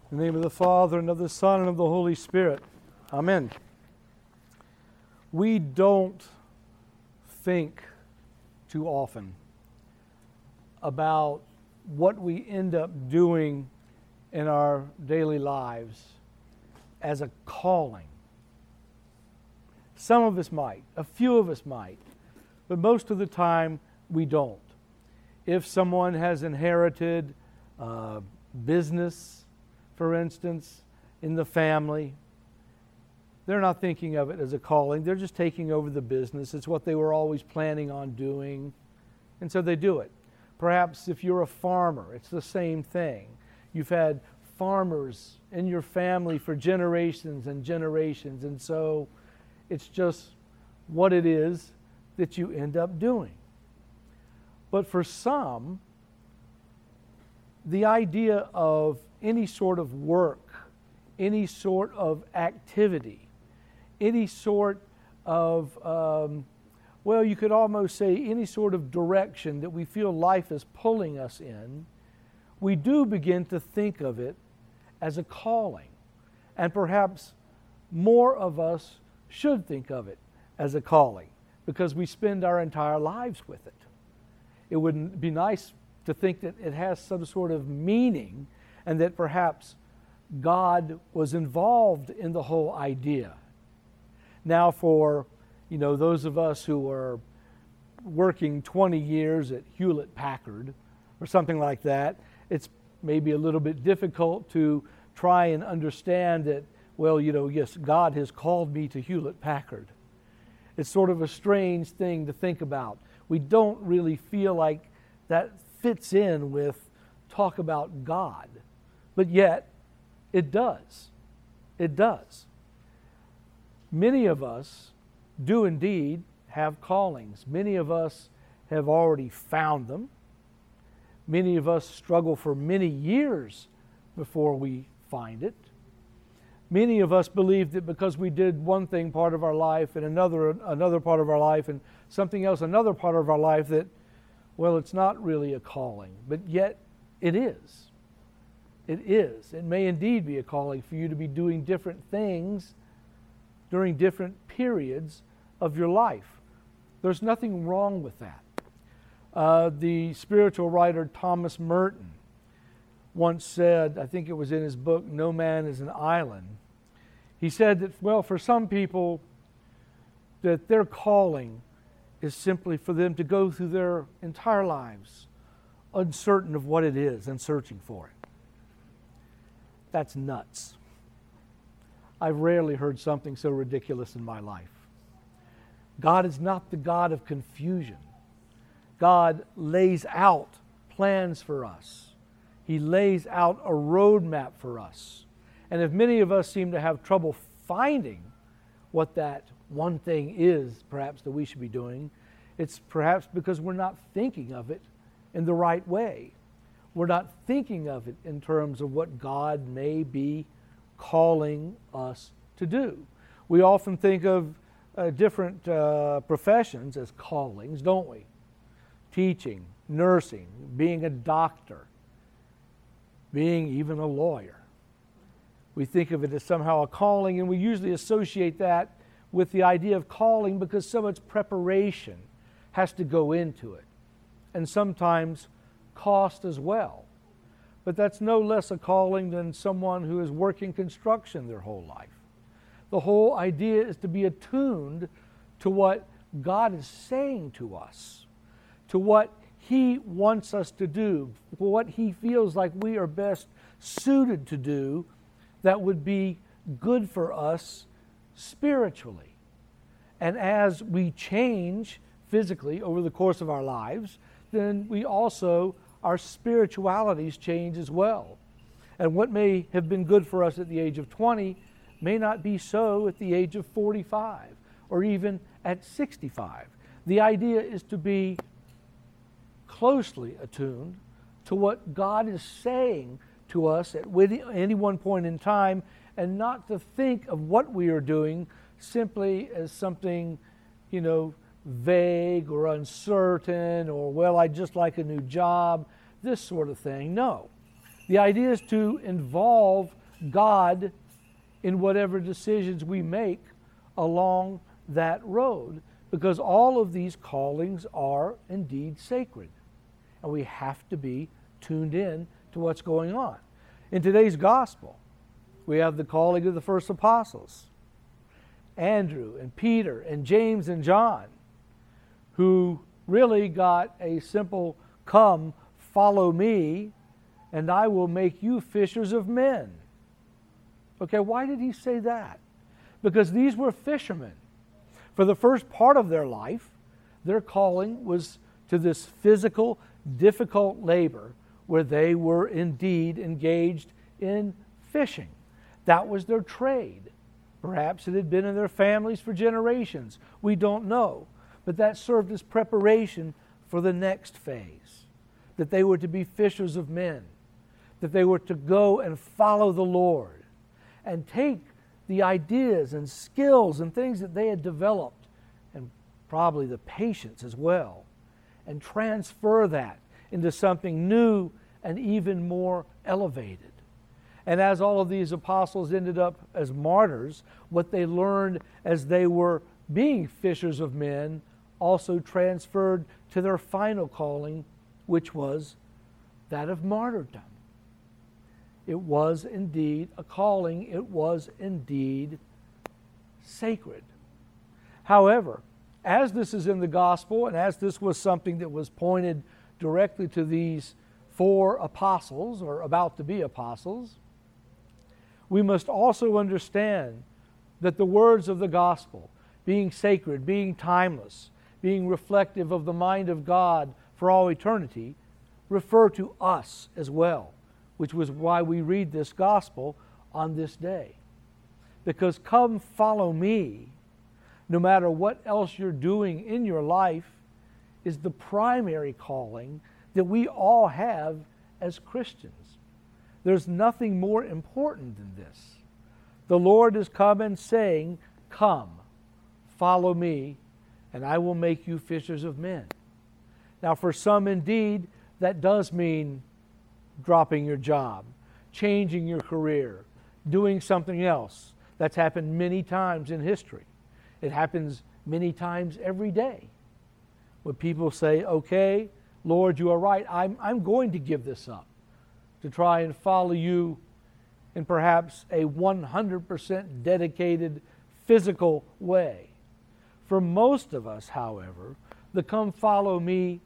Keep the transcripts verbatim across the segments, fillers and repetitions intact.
In the name of the Father, and of the Son, and of the Holy Spirit. Amen. We don't think too often about what we end up doing in our daily lives as a calling. Some of us might, a few of us might, but most of the time we don't. If someone has inherited uh, business, for instance, in the family, they're not thinking of it as a calling. They're just taking over the business. It's what they were always planning on doing, and so they do it. Perhaps if you're a farmer, it's the same thing. You've had farmers in your family for generations and generations, and so it's just what it is that you end up doing. But for some, the idea of any sort of work, any sort of activity, any sort of, um, well, you could almost say any sort of direction that we feel life is pulling us in, we do begin to think of it as a calling. And perhaps more of us should think of it as a calling because we spend our entire lives with it. It would be nice to think that it has some sort of meaning and that perhaps God was involved in the whole idea. Now for, you know, those of us who are working twenty years at Hewlett Packard or something like that, it's maybe a little bit difficult to try and understand that, well, you know, yes, God has called me to Hewlett Packard. It's sort of a strange thing to think about. We don't really feel like that fits in with talk about God. But yet, it does. It does. Many of us do indeed have callings. Many of us have already found them. Many of us struggle for many years before we find it. Many of us believe that because we did one thing part of our life and another another part of our life and something else another part of our life that, well, it's not really a calling. But yet it is. It is. It may indeed be a calling for you to be doing different things during different periods of your life. There's nothing wrong with that. Uh, the spiritual writer Thomas Merton once said, I think it was in his book, No Man is an Island, he said that, well, for some people, that their calling is simply for them to go through their entire lives uncertain of what it is and searching for it. That's nuts. I've rarely heard something so ridiculous in my life. God is not the God of confusion. God lays out plans for us. He lays out a roadmap for us. And if many of us seem to have trouble finding what that one thing is, perhaps, that we should be doing, it's perhaps because we're not thinking of it in the right way. We're not thinking of it in terms of what God may be calling us to do. We often think of uh, different uh, professions as callings, don't we? Teaching, nursing, being a doctor, being even a lawyer. We think of it as somehow a calling, and we usually associate that with the idea of calling because so much preparation has to go into it, and sometimes cost as well. But that's no less a calling than someone who is working construction their whole life. The whole idea is to be attuned to what God is saying to us, to what He wants us to do, what He feels like we are best suited to do that would be good for us spiritually. And as we change physically over the course of our lives, then we also, our spiritualities change as well. And what may have been good for us at the age of twenty may not be so at the age of forty-five or even at sixty-five. The idea is to be closely attuned to what God is saying to us at any one point in time, and not to think of what we are doing simply as something, you know, vague or uncertain, or, well, I just like a new job, this sort of thing. No. The idea is to involve God in whatever decisions we make along that road, because all of these callings are indeed sacred, and we have to be tuned in to what's going on. In today's gospel, we have the calling of the first apostles, Andrew and Peter and James and John, who really got a simple, come, follow me, and I will make you fishers of men. Okay, why did he say that? Because these were fishermen. For the first part of their life, their calling was to this physical, difficult labor where they were indeed engaged in fishing. That was their trade. Perhaps it had been in their families for generations. We don't know. But that served as preparation for the next phase, that they were to be fishers of men, that they were to go and follow the Lord and take the ideas and skills and things that they had developed, and probably the patience as well, and transfer that into something new and even more elevated. And as all of these apostles ended up as martyrs, what they learned as they were being fishers of men also transferred to their final calling, which was that of martyrdom. It was indeed a calling. It was indeed sacred. However, as this is in the gospel, and as this was something that was pointed directly to these four apostles, or about to be apostles, we must also understand that the words of the gospel, being sacred, being timeless, being reflective of the mind of God for all eternity, refer to us as well, which was why we read this gospel on this day. Because come follow me, no matter what else you're doing in your life, is the primary calling that we all have as Christians. There's nothing more important than this. The Lord is come and saying, come, follow me, and I will make you fishers of men. Now for some indeed, that does mean dropping your job, changing your career, doing something else. That's happened many times in history. It happens many times every day. When people say, okay, Lord, you are right, I'm, I'm going to give this up to try and follow you in perhaps a one hundred percent dedicated physical way. For most of us, however, the come follow me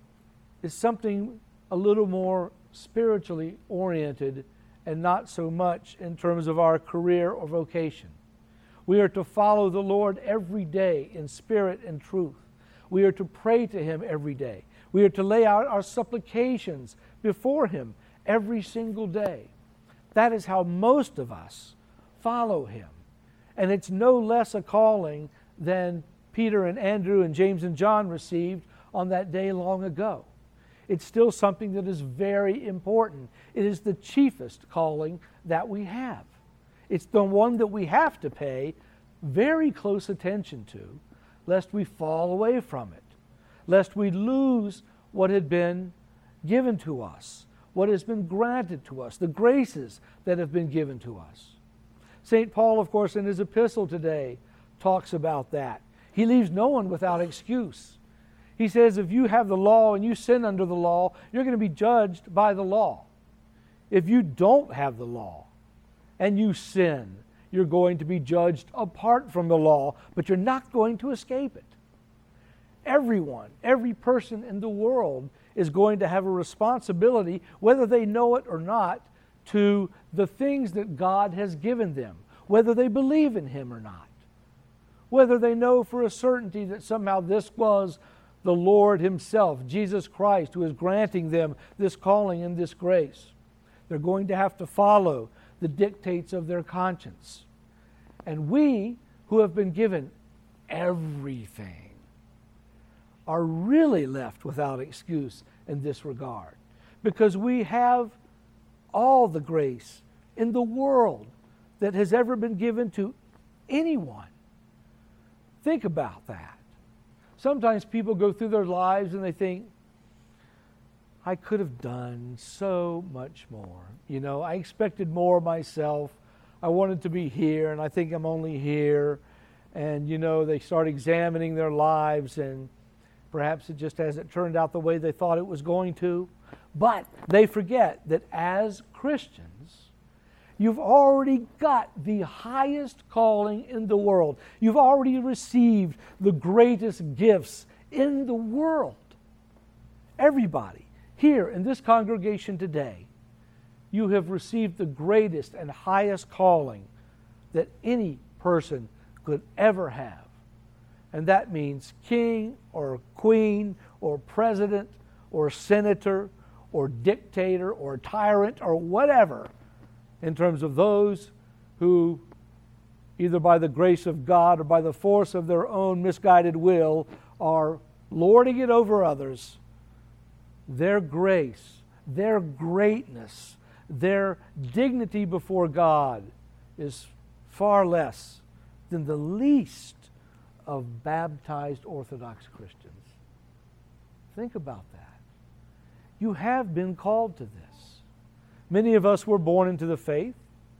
is something a little more spiritually oriented and not so much in terms of our career or vocation. We are to follow the Lord every day in spirit and truth. We are to pray to Him every day. We are to lay out our supplications before Him every single day. That is how most of us follow Him. And it's no less a calling than Peter and Andrew and James and John received on that day long ago. It's still something that is very important. It is the chiefest calling that we have. It's the one that we have to pay very close attention to, lest we fall away from it, lest we lose what had been given to us, what has been granted to us, the graces that have been given to us. Saint Paul, of course, in his epistle today, talks about that. He leaves no one without excuse. He says, if you have the law and you sin under the law, you're going to be judged by the law. If you don't have the law and you sin, you're going to be judged apart from the law, but you're not going to escape it. Everyone, every person in the world is going to have a responsibility, whether they know it or not, to the things that God has given them, whether they believe in Him or not, whether they know for a certainty that somehow this was the Lord Himself, Jesus Christ, who is granting them this calling and this grace. They're going to have to follow the dictates of their conscience. And we, who have been given everything, are really left without excuse in this regard, because we have all the grace in the world that has ever been given to anyone. Think about that. Sometimes people go through their lives and they think, I could have done so much more. You know, I expected more of myself. I wanted to be here, and I think I'm only here. And, you know, they start examining their lives, and perhaps it just hasn't turned out the way they thought it was going to. But they forget that as Christians, you've already got the highest calling in the world. You've already received the greatest gifts in the world. Everybody here in this congregation today, you have received the greatest and highest calling that any person could ever have. And that means king or queen or president or senator or dictator or tyrant or whatever, in terms of those who, either by the grace of God or by the force of their own misguided will, are lording it over others. Their grace, their greatness, their dignity before God is far less than the least of baptized Orthodox Christians. Think about that. You have been called to this. Many of us were born into the faith.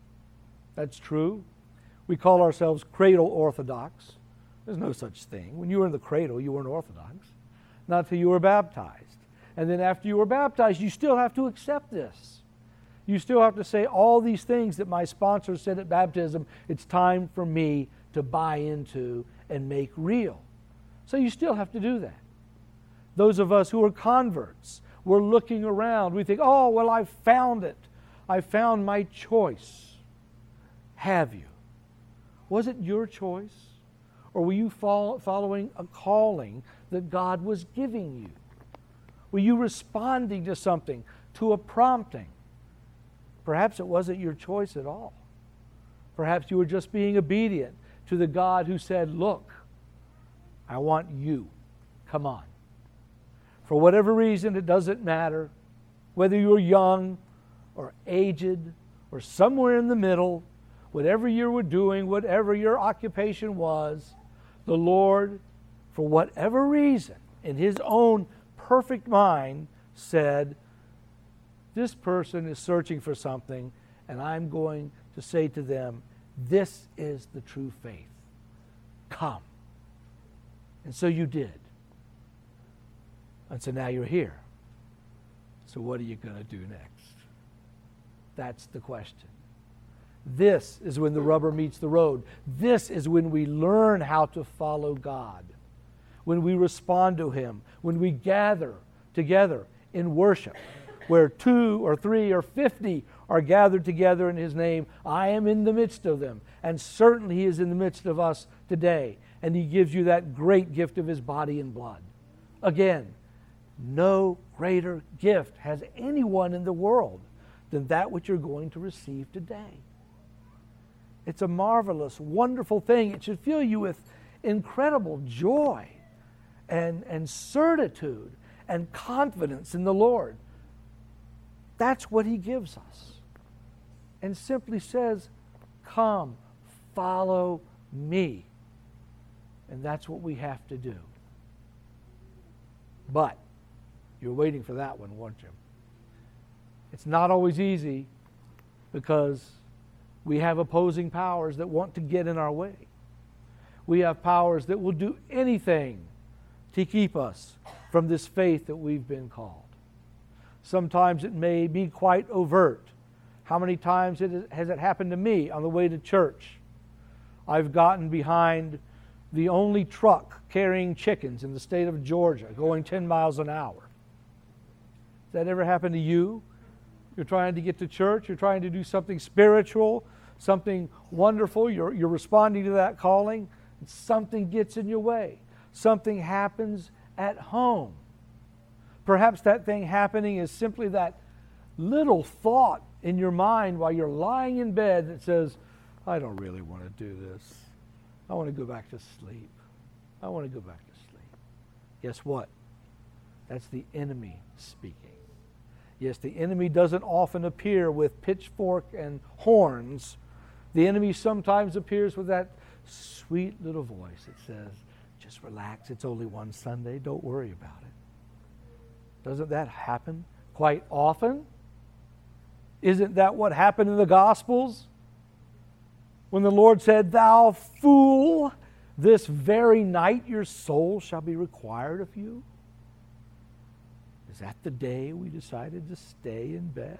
That's true. We call ourselves cradle Orthodox. There's no such thing. When you were in the cradle, you weren't Orthodox. Not till you were baptized. And then after you were baptized, you still have to accept this. You still have to say all these things that my sponsor said at baptism, it's time for me to buy into and make real. So you still have to do that. Those of us who are converts, we're looking around. We think, oh, well, I found it. I found my choice. Have you? Was it your choice? Or were you follow, following a calling that God was giving you? Were you responding to something, to a prompting? Perhaps it wasn't your choice at all. Perhaps you were just being obedient to the God who said, look, I want you. Come on. For whatever reason, it doesn't matter whether you're young or aged or somewhere in the middle, whatever you were doing, whatever your occupation was, the Lord, for whatever reason, in His own perfect mind, said, this person is searching for something, and I'm going to say to them, this is the true faith. Come. And so you did. And so now you're here. So what are you going to do next? That's the question. This is when the rubber meets the road. This is when we learn how to follow God. When we respond to Him. When we gather together in worship. Where two or three or fifty are gathered together in His name, I am in the midst of them. And certainly He is in the midst of us today. And He gives you that great gift of His body and blood. Again, no greater gift has anyone in the world than that which you're going to receive today. It's a marvelous, wonderful thing. It should fill you with incredible joy and, and certitude and confidence in the Lord. That's what He gives us. And simply says, come, follow me. And that's what we have to do. But you're waiting for that one, weren't you? It's not always easy because we have opposing powers that want to get in our way. We have powers that will do anything to keep us from this faith that we've been called. Sometimes it may be quite overt. How many times has it happened to me on the way to church? I've gotten behind the only truck carrying chickens in the state of Georgia, going ten miles an hour. Has that ever happened to you? You're trying to get to church, you're trying to do something spiritual, something wonderful, you're, you're responding to that calling, and something gets in your way. Something happens at home. Perhaps that thing happening is simply that little thought in your mind while you're lying in bed that says, I don't really want to do this. I want to go back to sleep. I want to go back to sleep. Guess what? That's the enemy speaking. Yes, the enemy doesn't often appear with pitchfork and horns. The enemy sometimes appears with that sweet little voice that says, just relax, it's only one Sunday, don't worry about it. Doesn't that happen quite often? Isn't that what happened in the Gospels? When the Lord said, "Thou fool, this very night your soul shall be required of you." Is that the day we decided to stay in bed?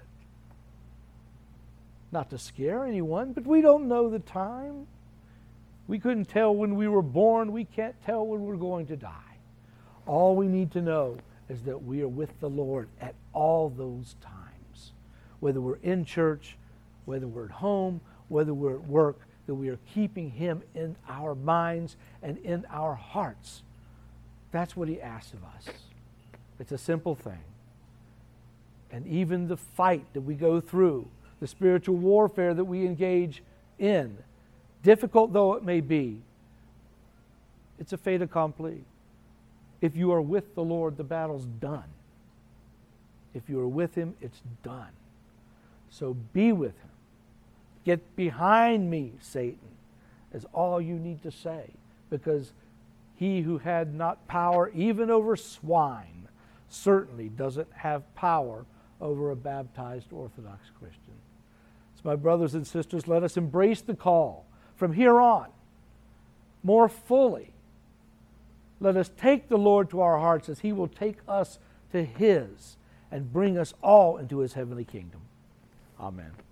Not to scare anyone, but we don't know the time. We couldn't tell when we were born. We can't tell when we're going to die. All we need to know is that we are with the Lord at all those times. Whether we're in church, whether we're at home, whether we're at work, that we are keeping Him in our minds and in our hearts. That's what He asks of us. It's a simple thing. And even the fight that we go through, the spiritual warfare that we engage in, difficult though it may be, it's a fait accompli. If you are with the Lord, the battle's done. If you are with Him, it's done. So be with Him. Get behind me, Satan, is all you need to say, because He who had not power even over swine certainly doesn't have power over a baptized Orthodox Christian. So my brothers and sisters, let us embrace the call from here on more fully. Let us take the Lord to our hearts as He will take us to His and bring us all into His heavenly kingdom. Amen.